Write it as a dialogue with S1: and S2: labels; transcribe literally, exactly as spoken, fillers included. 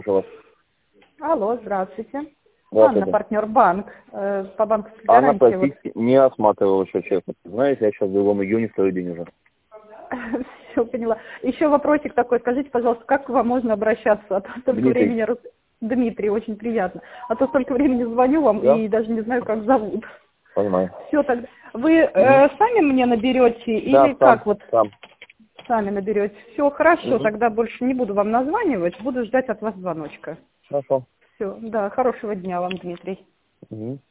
S1: Слушаю вас.
S2: Алло, здравствуйте.
S1: Здравствуйте.
S2: Анна, партнер банк. Э, по банковской
S1: Анна,
S2: гарантии. Вот.
S1: простите, не осматривал еще, честно. Знаете, я сейчас в другом регионе второй день уже.
S2: Все, поняла. Еще вопросик такой. Скажите, пожалуйста, как к вам можно обращаться? А то столько
S1: Дмитрий.
S2: времени... рас- Дмитрий, очень приятно. А то столько времени звоню вам
S1: Да?
S2: и даже не знаю, как зовут.
S1: Понимаю.
S2: Все тогда. Вы э, сами мне наберете или
S1: Да, сам,
S2: как вот
S1: сам.
S2: сами наберете? Все, хорошо,
S1: Мгм.
S2: тогда больше не буду вам названивать, буду ждать от вас звоночка.
S1: Хорошо.
S2: Все, да, хорошего дня вам, Дмитрий.
S1: Мгм.